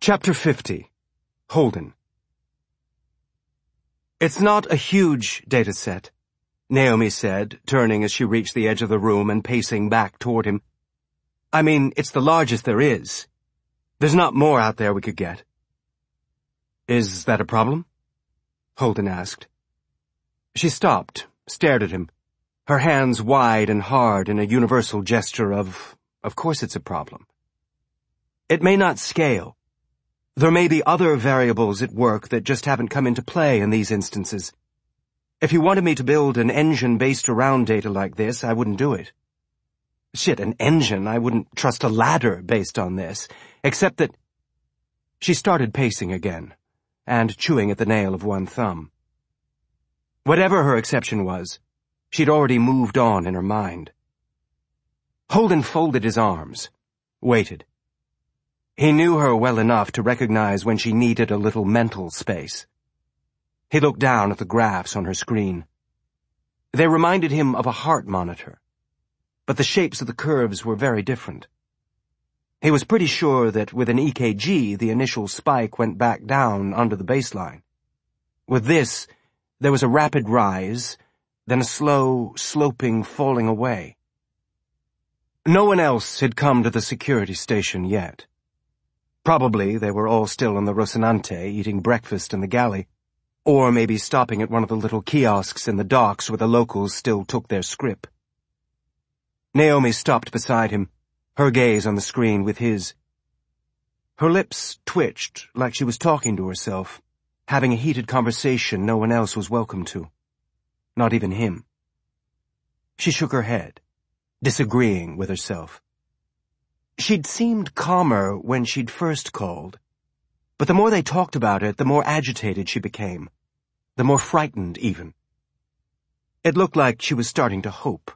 Chapter 50. Holden. It's not a huge data set, Naomi said, turning as she reached the edge of the room and pacing back toward him. I mean, it's the largest there is. There's not more out there we could get. Is that a problem? Holden asked. She stopped, stared at him, her hands wide and hard in a universal gesture of course it's a problem. It may not scale. There may be other variables at work that just haven't come into play in these instances. If you wanted me to build an engine based around data like this, I wouldn't do it. Shit, an engine, I wouldn't trust a ladder based on this, except that... She started pacing again, and chewing at the nail of one thumb. Whatever her exception was, she'd already moved on in her mind. Holden folded his arms, waited. He knew her well enough to recognize when she needed a little mental space. He looked down at the graphs on her screen. They reminded him of a heart monitor, but the shapes of the curves were very different. He was pretty sure that with an EKG, the initial spike went back down under the baseline. With this, there was a rapid rise, then a slow, sloping falling away. No one else had come to the security station yet. Probably they were all still in the Rocinante eating breakfast in the galley, or maybe stopping at one of the little kiosks in the docks where the locals still took their scrip. Naomi stopped beside him, her gaze on the screen with his. Her lips twitched like she was talking to herself, having a heated conversation no one else was welcome to. Not even him. She shook her head, disagreeing with herself. She'd seemed calmer when she'd first called, but the more they talked about it, the more agitated she became, the more frightened even. It looked like she was starting to hope.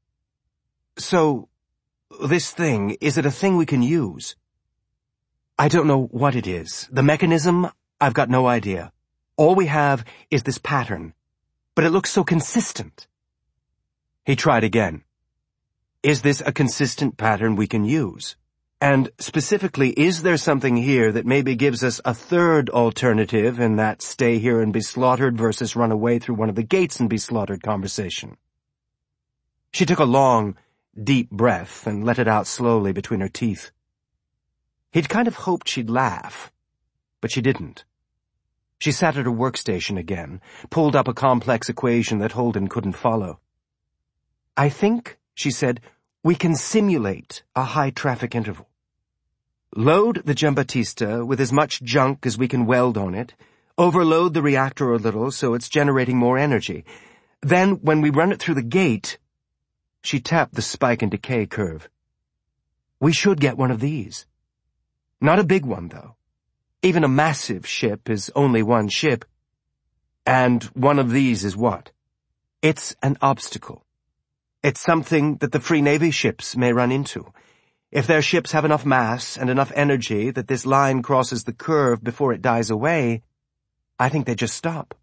So, this thing, is it a thing we can use? I don't know what it is. The mechanism, I've got no idea. All we have is this pattern, but it looks so consistent. He tried again. Is this a consistent pattern we can use? And specifically, is there something here that maybe gives us a third alternative in that stay here and be slaughtered versus run away through one of the gates and be slaughtered conversation? She took a long, deep breath and let it out slowly between her teeth. He'd kind of hoped she'd laugh, but she didn't. She sat at her workstation again, pulled up a complex equation that Holden couldn't follow. I think, she said, we can simulate a high-traffic interval. Load the Giambattista with as much junk as we can weld on it, overload the reactor a little so it's generating more energy. Then, when we run it through the gate, she tapped the spike and decay curve. We should get one of these. Not a big one, though. Even a massive ship is only one ship. And one of these is what? It's an obstacle. It's something that the Free Navy ships may run into. If their ships have enough mass and enough energy that this line crosses the curve before it dies away, I think they just stop.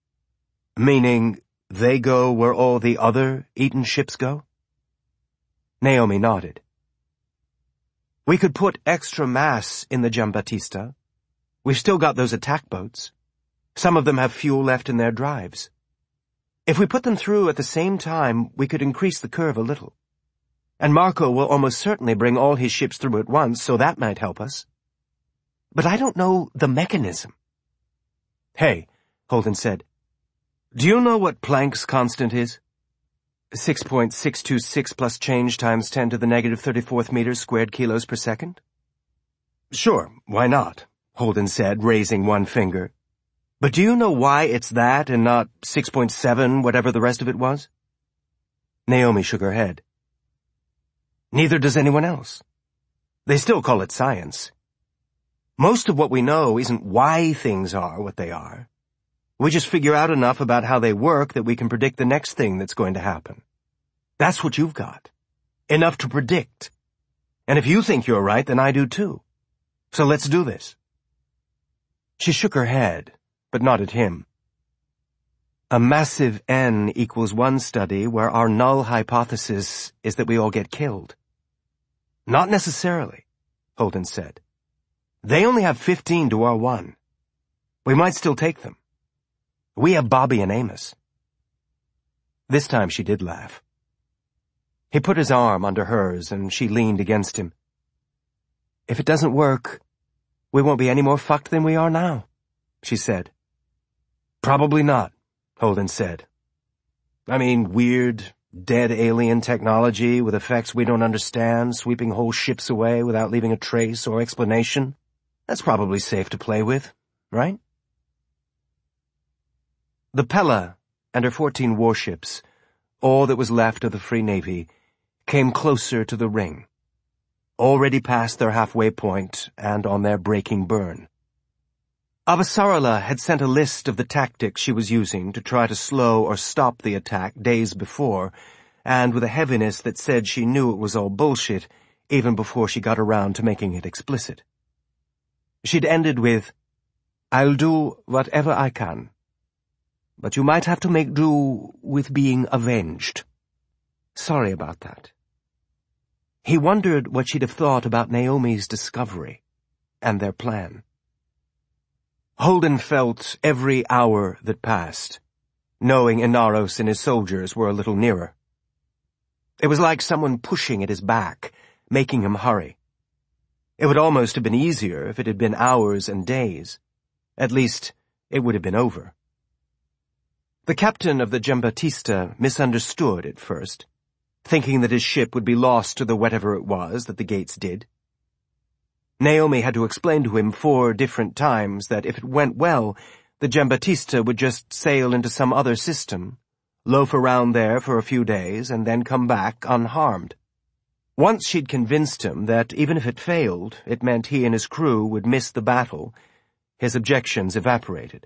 Meaning they go where all the other eaten ships go? Naomi nodded. We could put extra mass in the Giambattista. We've still got those attack boats. Some of them have fuel left in their drives. If we put them through at the same time, we could increase the curve a little. And Marco will almost certainly bring all his ships through at once, so that might help us. But I don't know the mechanism. Hey, Holden said, do you know what Planck's constant is? 6.626 plus change times 10 to the negative 34th meters squared kilos per second? Sure, why not? Holden said, raising one finger. But do you know why it's that and not 6.7, whatever the rest of it was? Naomi shook her head. Neither does anyone else. They still call it science. Most of what we know isn't why things are what they are. We just figure out enough about how they work that we can predict the next thing that's going to happen. That's what you've got. Enough to predict. And if you think you're right, then I do too. So let's do this. She shook her head, but not at him. A massive N equals one study where our null hypothesis is that we all get killed. Not necessarily, Holden said. They only have 15 to our 1. We might still take them. We have Bobby and Amos. This time she did laugh. He put his arm under hers, and she leaned against him. If it doesn't work, we won't be any more fucked than we are now, she said. Probably not, Holden said. I mean, weird, dead alien technology with effects we don't understand, sweeping whole ships away without leaving a trace or explanation. That's probably safe to play with, right? The Pella and her 14 warships, all that was left of the Free Navy, came closer to the ring, already past their halfway point and on their breaking burn. Avasarala had sent a list of the tactics she was using to try to slow or stop the attack days before, and with a heaviness that said she knew it was all bullshit even before she got around to making it explicit. She'd ended with, "I'll do whatever I can, but you might have to make do with being avenged. Sorry about that." He wondered what she'd have thought about Naomi's discovery and their plan. Holden felt every hour that passed, knowing Inaros and his soldiers were a little nearer. It was like someone pushing at his back, making him hurry. It would almost have been easier if it had been hours and days. At least, it would have been over. The captain of the Giambattista misunderstood at first, thinking that his ship would be lost to the whatever it was that the gates did. Naomi had to explain to him 4 different times that if it went well, the Giambattista would just sail into some other system, loaf around there for a few days, and then come back unharmed. Once she'd convinced him that even if it failed, it meant he and his crew would miss the battle, his objections evaporated.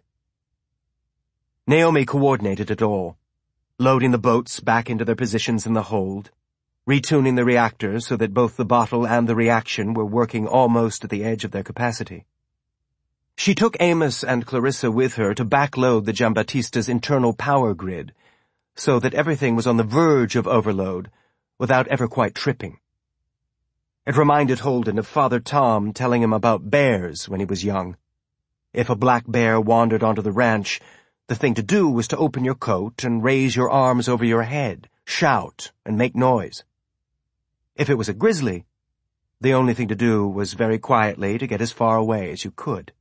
Naomi coordinated it all, loading the boats back into their positions in the hold, retuning the reactors so that both the bottle and the reaction were working almost at the edge of their capacity. She took Amos and Clarissa with her to backload the Giambattista's internal power grid, so that everything was on the verge of overload without ever quite tripping. It reminded Holden of Father Tom telling him about bears when he was young. If a black bear wandered onto the ranch, the thing to do was to open your coat and raise your arms over your head, shout, and make noise. If it was a grizzly, the only thing to do was very quietly to get as far away as you could.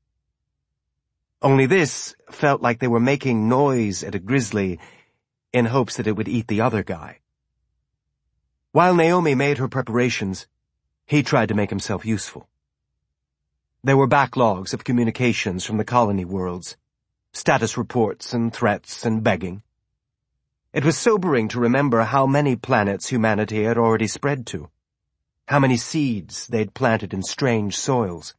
Only this felt like they were making noise at a grizzly in hopes that it would eat the other guy. While Naomi made her preparations, he tried to make himself useful. There were backlogs of communications from the colony worlds, status reports and threats and begging. It was sobering to remember how many planets humanity had already spread to, how many seeds they'd planted in strange soils.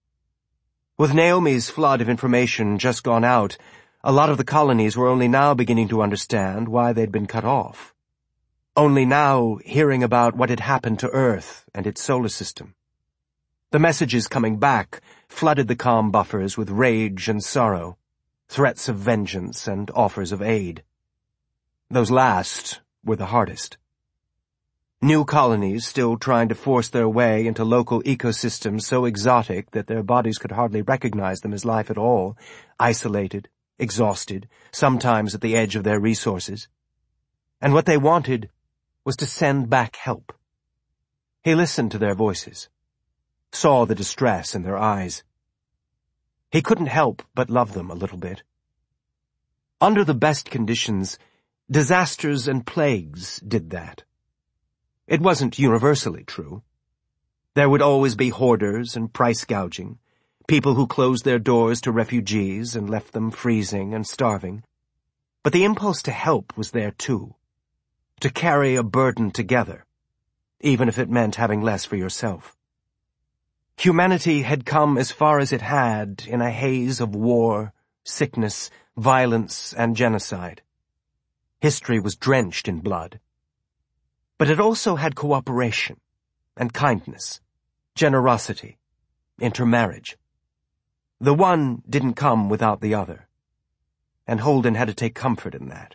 With Naomi's flood of information just gone out, a lot of the colonies were only now beginning to understand why they'd been cut off. Only now hearing about what had happened to Earth and its solar system. The messages coming back flooded the comm buffers with rage and sorrow, threats of vengeance and offers of aid. Those last were the hardest. New colonies still trying to force their way into local ecosystems so exotic that their bodies could hardly recognize them as life at all, isolated, exhausted, sometimes at the edge of their resources. And what they wanted was to send back help. He listened to their voices, saw the distress in their eyes. He couldn't help but love them a little bit. Under the best conditions, disasters and plagues did that. It wasn't universally true. There would always be hoarders and price gouging, people who closed their doors to refugees and left them freezing and starving. But the impulse to help was there too, to carry a burden together, even if it meant having less for yourself. Humanity had come as far as it had in a haze of war, sickness, violence, and genocide. History was drenched in blood. But it also had cooperation and kindness, generosity, intermarriage. The one didn't come without the other, and Holden had to take comfort in that.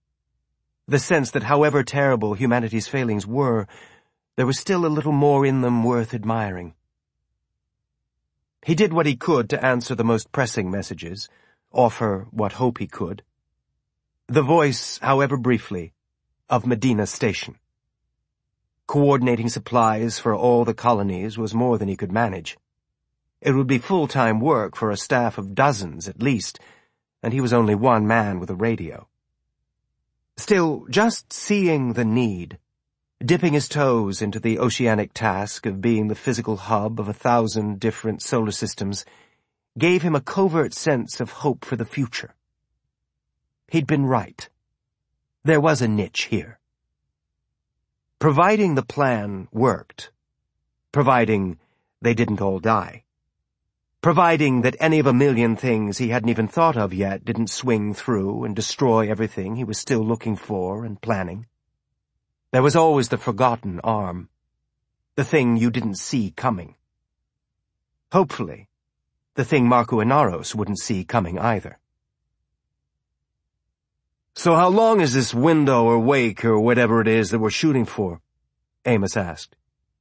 The sense that however terrible humanity's failings were, there was still a little more in them worth admiring. He did what he could to answer the most pressing messages, offer what hope he could. The voice, however briefly, of Medina Station. Coordinating supplies for all the colonies was more than he could manage. It would be full-time work for a staff of dozens at least, and he was only one man with a radio. Still, just seeing the need, dipping his toes into the oceanic task of being the physical hub of 1,000 different solar systems, gave him a covert sense of hope for the future. He'd been right. There was a niche here. Providing the plan worked, providing they didn't all die, providing that any of a million things he hadn't even thought of yet didn't swing through and destroy everything he was still looking for and planning. There was always the forgotten arm, the thing you didn't see coming. Hopefully, the thing Marco Inaros wouldn't see coming either. "So how long is this window or wake or whatever it is that we're shooting for?" Amos asked.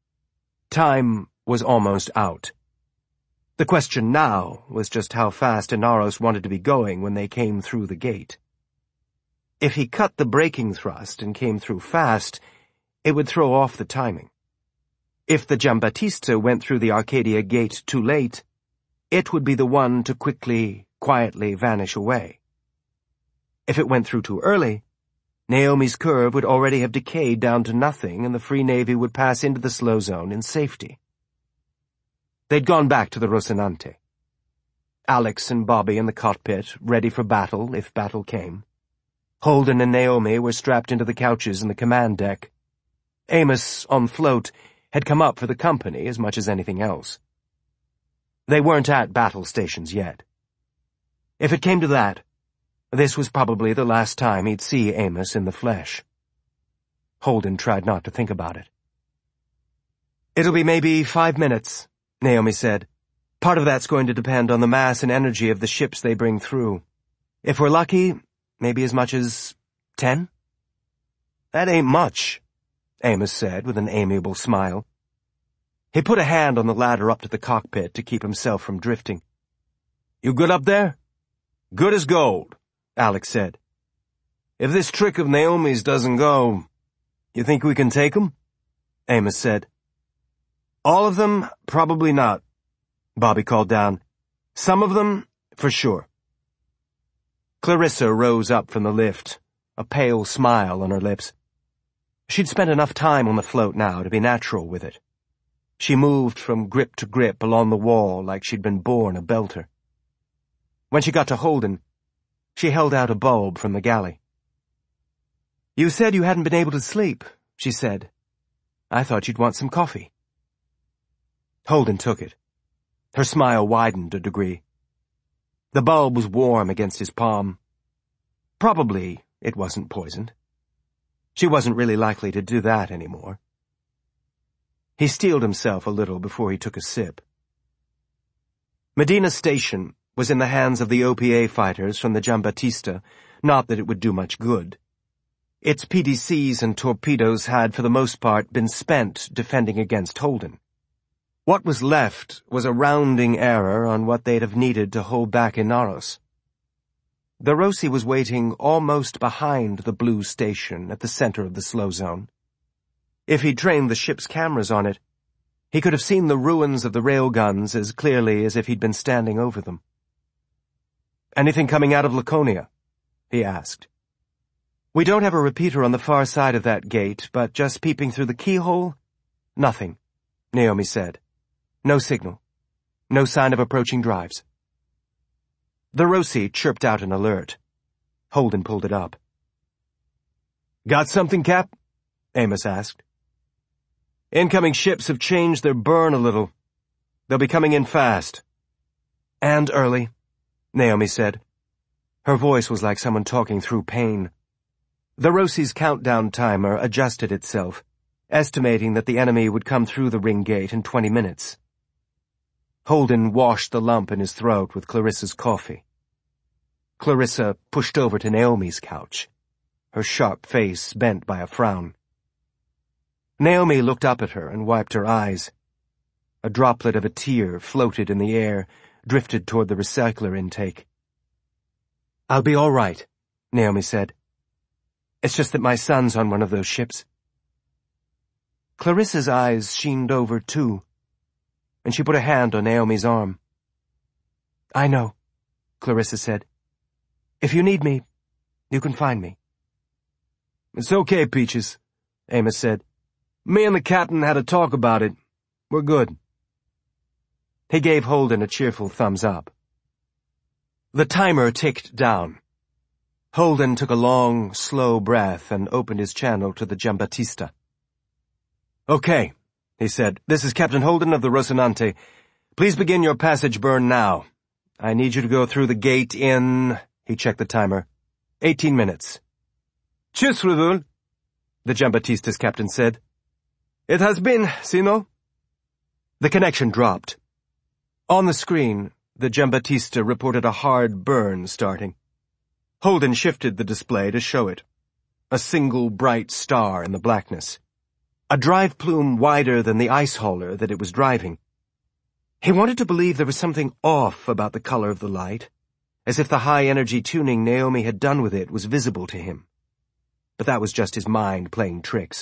Time was almost out. The question now was just how fast Inaros wanted to be going when they came through the gate. If he cut the braking thrust and came through fast, it would throw off the timing. If the Giambattista went through the Arcadia gate too late, it would be the one to quickly, quietly vanish away. If it went through too early, Naomi's curve would already have decayed down to nothing and the Free Navy would pass into the slow zone in safety. They'd gone back to the Rocinante. Alex and Bobby in the cockpit, ready for battle if battle came. Holden and Naomi were strapped into the couches in the command deck. Amos, on float, had come up for the company as much as anything else. They weren't at battle stations yet. If it came to that, this was probably the last time he'd see Amos in the flesh. Holden tried not to think about it. "It'll be maybe 5 minutes," Naomi said. "Part of that's going to depend on the mass and energy of the ships they bring through. If we're lucky, maybe as much as 10? "That ain't much," Amos said with an amiable smile. He put a hand on the ladder up to the cockpit to keep himself from drifting. "You good up there?" "Good as gold," Alex said. "If this trick of Naomi's doesn't go, you think we can take 'em?" Amos said. "All of them, probably not," Bobby called down. "Some of them, for sure." Clarissa rose up from the lift, a pale smile on her lips. She'd spent enough time on the float now to be natural with it. She moved from grip to grip along the wall like she'd been born a belter. When she got to Holden, she held out a bulb from the galley. "You said you hadn't been able to sleep," she said. "I thought you'd want some coffee." Holden took it. Her smile widened a degree. The bulb was warm against his palm. Probably it wasn't poisoned. She wasn't really likely to do that anymore. He steeled himself a little before he took a sip. Medina Station was in the hands of the OPA fighters from the Giambattista, not that it would do much good. Its PDCs and torpedoes had, for the most part, been spent defending against Holden. What was left was a rounding error on what they'd have needed to hold back Inaros. The Rossi was waiting almost behind the blue station at the center of the slow zone. If he'd trained the ship's cameras on it, he could have seen the ruins of the railguns as clearly as if he'd been standing over them. "Anything coming out of Laconia?" he asked. "We don't have a repeater on the far side of that gate, but just peeping through the keyhole, nothing," Naomi said. "No signal. No sign of approaching drives." The Rossi chirped out an alert. Holden pulled it up. "Got something, Cap?" Amos asked. "Incoming ships have changed their burn a little. They'll be coming in fast." "And early," Naomi said. Her voice was like someone talking through pain. The Rossi's countdown timer adjusted itself, estimating that the enemy would come through the ring gate in 20 minutes. Holden washed the lump in his throat with Clarissa's coffee. Clarissa pushed over to Naomi's couch, her sharp face bent by a frown. Naomi looked up at her and wiped her eyes. A droplet of a tear floated in the air, drifted toward the recycler intake. "I'll be all right," Naomi said. "It's just that my son's on one of those ships." Clarissa's eyes sheened over, too, and she put a hand on Naomi's arm. "I know," Clarissa said. "If you need me, you can find me." "It's okay, Peaches," Amos said. "Me and the captain had a talk about it. We're good." He gave Holden a cheerful thumbs up. The timer ticked down. Holden took a long, slow breath and opened his channel to the Giambattista. "Okay," he said. "This is Captain Holden of the Rocinante. Please begin your passage burn now. I need you to go through the gate in," he checked the timer, 18 minutes. "Tschüss, Revul," the Giambattista's captain said. "It has been, Sino." The connection dropped. On the screen, the Giambattista reported a hard burn starting. Holden shifted the display to show it. A single bright star in the blackness. A drive plume wider than the ice hauler that it was driving. He wanted to believe there was something off about the color of the light, as if the high-energy tuning Naomi had done with it was visible to him. But that was just his mind playing tricks.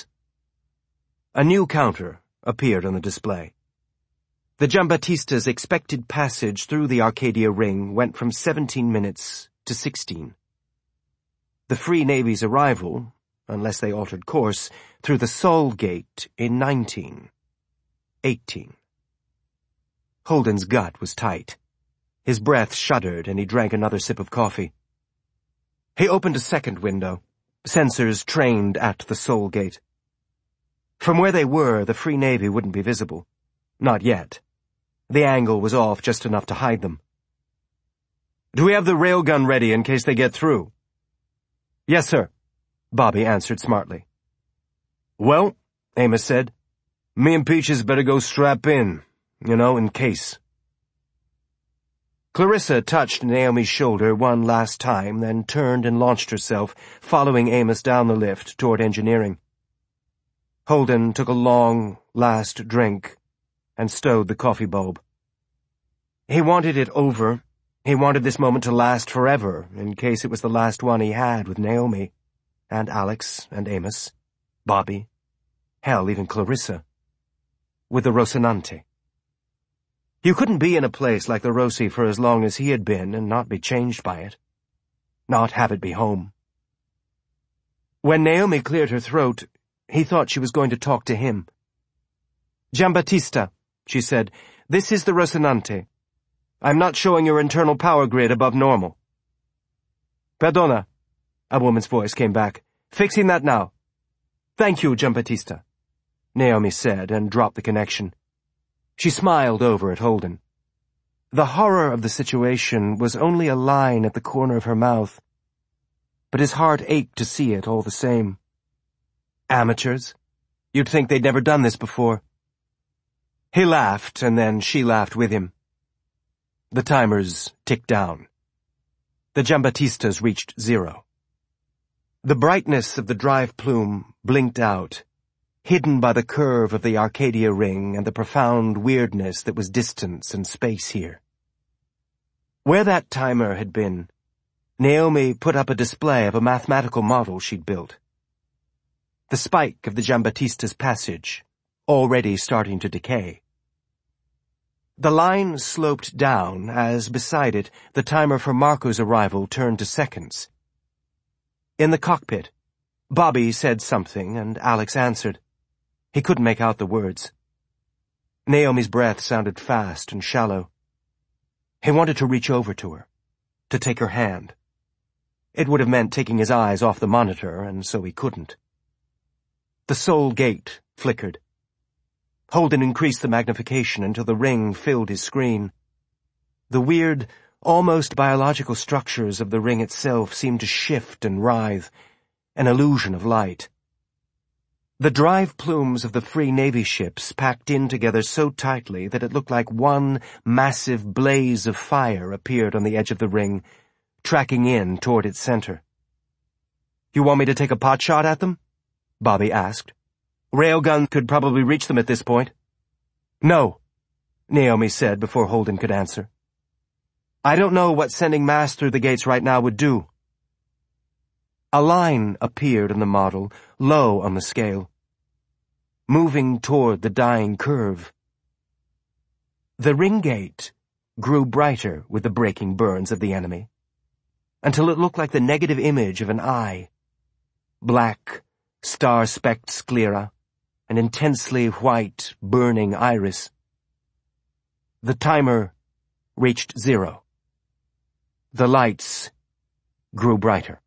A new counter appeared on the display. The Giambattista's expected passage through the Arcadia Ring went from 17 minutes to 16. The Free Navy's arrival, unless they altered course, through the Sol Gate in 19. 18. Holden's gut was tight. His breath shuddered and he drank another sip of coffee. He opened a second window, sensors trained at the Sol Gate. From where they were, the Free Navy wouldn't be visible. Not yet. The angle was off just enough to hide them. "Do we have the railgun ready in case they get through?" "Yes, sir," Bobby answered smartly. "Well," Amos said, "me and Peaches better go strap in, in case." Clarissa touched Naomi's shoulder one last time, then turned and launched herself, following Amos down the lift toward engineering. Holden took a long, last drink and stowed the coffee bulb. He wanted it over. He wanted this moment to last forever, in case it was the last one he had with Naomi, and Alex, and Amos, Bobby, hell, even Clarissa, with the Rocinante. You couldn't be in a place like the Rossi for as long as he had been and not be changed by it. Not have it be home. When Naomi cleared her throat, he thought she was going to talk to him. "Giambattista," she said, "this is the Rocinante. I'm not showing your internal power grid above normal." "Perdona," a woman's voice came back. "Fixing that now." "Thank you, Giambattista," Naomi said and dropped the connection. She smiled over at Holden. The horror of the situation was only a line at the corner of her mouth, but his heart ached to see it all the same. Amateurs. You'd think they'd never done this before. He laughed, and then she laughed with him. The timers ticked down. The Giambattistas reached 0. The brightness of the drive plume blinked out, hidden by the curve of the Arcadia Ring and the profound weirdness that was distance and space here. Where that timer had been, Naomi put up a display of a mathematical model she'd built. The spike of the Giambattista's passage, already starting to decay. The line sloped down as, beside it, the timer for Marco's arrival turned to seconds. In the cockpit, Bobby said something and Alex answered. He couldn't make out the words. Naomi's breath sounded fast and shallow. He wanted to reach over to her, to take her hand. It would have meant taking his eyes off the monitor, and so he couldn't. The Sol Gate flickered. Holden increased the magnification until the ring filled his screen. The weird, almost biological structures of the ring itself seemed to shift and writhe, an illusion of light. The drive plumes of the Free Navy ships packed in together so tightly that it looked like one massive blaze of fire appeared on the edge of the ring, tracking in toward its center. "You want me to take a pot shot at them?" Bobby asked. "Railguns could probably reach them at this point." "No," Naomi said before Holden could answer. I don't know what sending mass through the gates right now would do. A line appeared on the model, low on the scale, moving toward the dying curve. The ring gate grew brighter with the breaking burns of the enemy, until it looked like the negative image of an eye. Black, star-specked sclera, an intensely white, burning iris. The timer reached 0. The lights grew brighter.